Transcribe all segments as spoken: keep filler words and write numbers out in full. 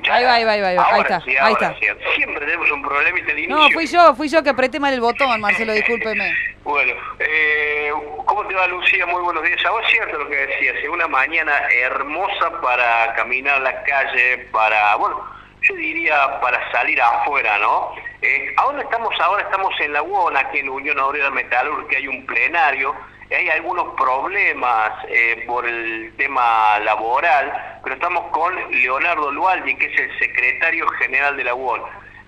escuchar. Ahí va, ahí va, ahí va, ahí va. Ahora Ahí está, sí, ahí ahora está. sí. Siempre tenemos un problemita al inicio. No, fui yo, fui yo que apreté mal el botón, Marcelo, discúlpeme. Bueno, eh, ¿cómo te va, Lucía? Muy buenos días. A vos es cierto lo que decías, es una mañana hermosa para caminar la calle, para, bueno, yo diría para salir afuera, ¿no? Eh, ¿A dónde estamos ahora? Estamos en la U O N, aquí en la Unión Obrera Metalúrgica, hay un plenario, hay algunos problemas eh, por el tema laboral, pero estamos con Leonardo Lualdi, que es el secretario general de la U O N.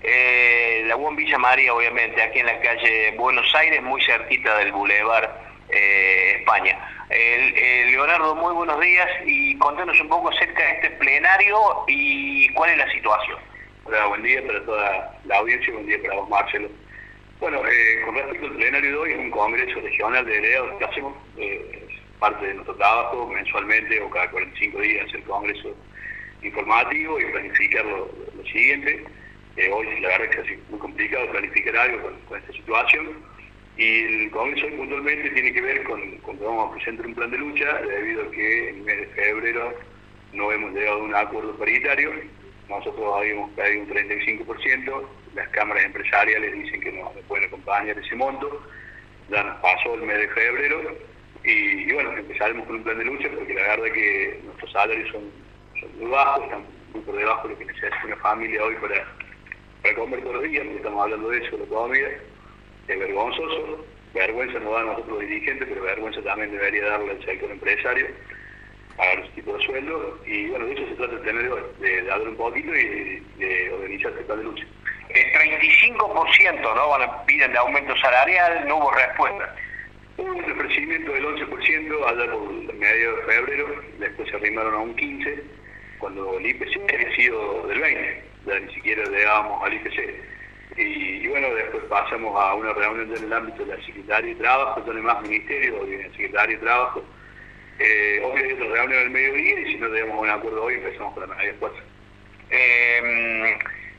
Eh, la U O N Villa María, obviamente, aquí en la calle Buenos Aires, muy cerquita del Boulevard eh, España. Eh, eh, Leonardo, muy buenos días y contanos un poco acerca de este plenario y cuál es la situación. Hola, buen día para toda la audiencia y buen día para vos, Marcelo. Bueno, eh, con respecto al plenario de hoy, es un congreso regional de delegados que hacemos, eh, es parte de nuestro trabajo mensualmente o cada cuarenta y cinco días el congreso informativo y planificar lo, lo siguiente. Eh, hoy la verdad es que es muy complicado planificar algo con, con esta situación y el congreso hoy puntualmente tiene que ver con cuando vamos a presentar un plan de lucha debido a que en el mes de febrero no hemos llegado a un acuerdo paritario. Nosotros habíamos pedido un treinta y cinco por ciento, las cámaras empresariales dicen que nos pueden acompañar ese monto, ya nos pasó el mes de febrero y, y bueno, empezaremos con un plan de lucha porque la verdad es que nuestros salarios son, son muy bajos, están muy por debajo de lo que necesita una familia hoy para, para comer todos los días, porque estamos hablando de eso, de la comida, es vergonzoso, vergüenza nos da a nosotros los dirigentes, pero vergüenza también debería darle al sector empresario pagar ese tipo de sueldo y bueno, de eso se trata de tener de, de hablar un poquito y de, de organizar este plan de lucha. El treinta y cinco por ciento, ¿no? Van a piden de aumento salarial, no hubo respuesta. Hubo un ofrecimiento del once por ciento allá por medio de febrero, después se arrimaron a un quince por ciento, cuando el I P C había sido del veinte por ciento, ya ni siquiera llegábamos al I P C. Y, y bueno, después pasamos a una reunión en el ámbito de la Secretaría de Trabajo, donde más ministerio, hoy en el Secretario de Trabajo. Eh, hoy hay otra reunión al mediodía y si no llegamos a un acuerdo hoy empezamos con la medida fuerza. Eh,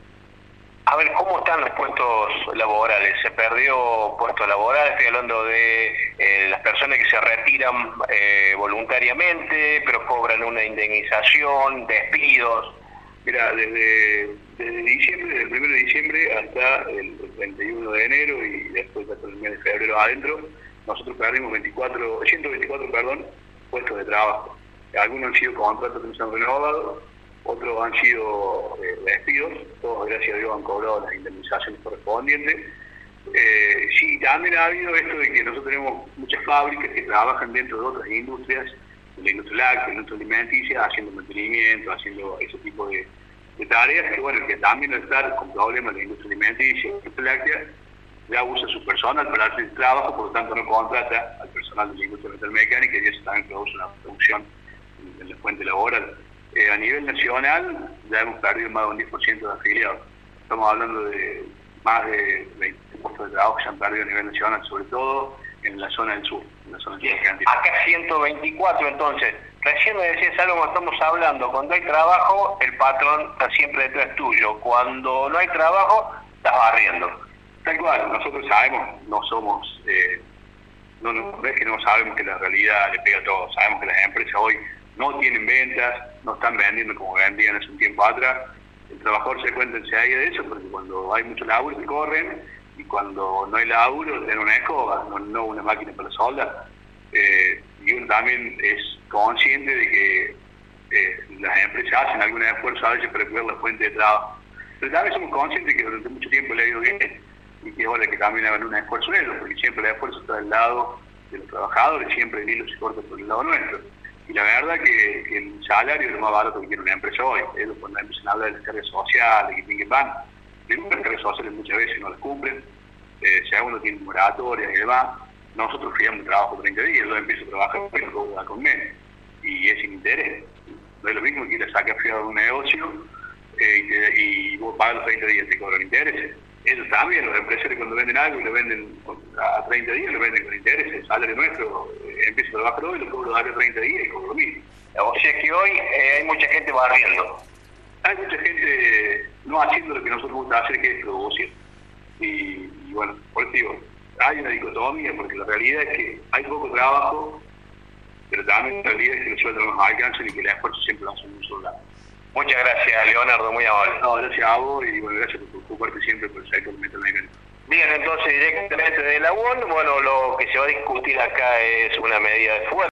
a ver, ¿cómo están los puestos laborales? ¿Se perdió puesto laboral? Estoy hablando de eh, las personas que se retiran eh, voluntariamente, pero cobran una indemnización, despidos. Mira, desde, desde diciembre, desde el primero de diciembre hasta el treinta y uno de enero y después hasta el mes de febrero adentro, nosotros perdimos veinticuatro, ciento veinticuatro perdón, puestos de trabajo. Algunos han sido contratos que no se han renovado, otros han sido eh, despidos, todos gracias a Dios han cobrado las indemnizaciones correspondientes. Eh, sí, también ha habido esto de que nosotros tenemos muchas fábricas que trabajan dentro de otras industrias, la industria láctea, la industria alimenticia, haciendo mantenimiento, haciendo ese tipo de, de tareas, que bueno, que también al estar con problemas la industria alimenticia y la industria láctea, ya usa su personal para hacer el trabajo, por lo tanto no contrata al personal de la industria metalmecánica y eso también produce una reducción en la fuente laboral. Eh, a nivel nacional ya hemos perdido más de un diez por ciento de afiliados. Estamos hablando de más de veinte puestos de trabajo que se han perdido a nivel nacional, sobre todo en la zona del sur. En la zona del sur acá ciento veinticuatro, entonces, recién me decías algo que estamos hablando, cuando hay trabajo el patrón está siempre detrás tuyo, cuando no hay trabajo estás barriendo. Tal cual, nosotros sabemos, no somos, eh, no, no es que no sabemos que la realidad le pega a todos, sabemos que las empresas hoy no tienen ventas, no están vendiendo como vendían hace un tiempo atrás, el trabajador se cuenta enseguida de eso, porque cuando hay mucho laburo se corren, y cuando no hay laburo tienen una escoba, no, no una máquina para soldar. Eh, y uno también es consciente de que eh, las empresas hacen algún esfuerzo a veces para cuidar la fuente de trabajo. Pero también somos conscientes que durante mucho tiempo le ha ido bien, y que es hora que también hagan un esfuerzo en eso, porque siempre el esfuerzo está del lado de los trabajadores, siempre el hilo se corta por el lado nuestro. Y la verdad que, que el salario es lo más barato que tiene una empresa hoy. Ellos cuando empiezan a hablar de las cargas sociales, que tienen que van, las cargas sociales muchas veces no las cumplen, eh, si uno tiene moratorias y demás, nosotros fijamos un trabajo treinta días, yo empiezo a trabajar con, con mes, y es sin interés. No es lo mismo que ir a sacar fiado de un negocio eh, y, te, y vos pagas los treinta días, te cobran intereses. Eso también, los empresarios cuando venden algo y lo venden a treinta días, lo venden con intereses, el salario nuestro, eh, empiezo a trabajar hoy, lo cobro a treinta días y cobro lo mismo. O sea que hoy eh, hay mucha gente barriendo. Hay mucha gente no haciendo lo que nosotros gusta hacer, que es producir. Y, y bueno, por eso digo, hay una dicotomía, porque la realidad es que hay poco trabajo, pero también la realidad es que los sueldos no nos alcanzan y que el esfuerzo siempre lo hacen en un solo lado. Muchas gracias, Leonardo, muy amable. No, gracias a vos y bueno, gracias por preocuparte siempre por el sector metalmecánico. Bien, entonces directamente de la U O N, bueno, lo que se va a discutir acá es una medida de fuerza.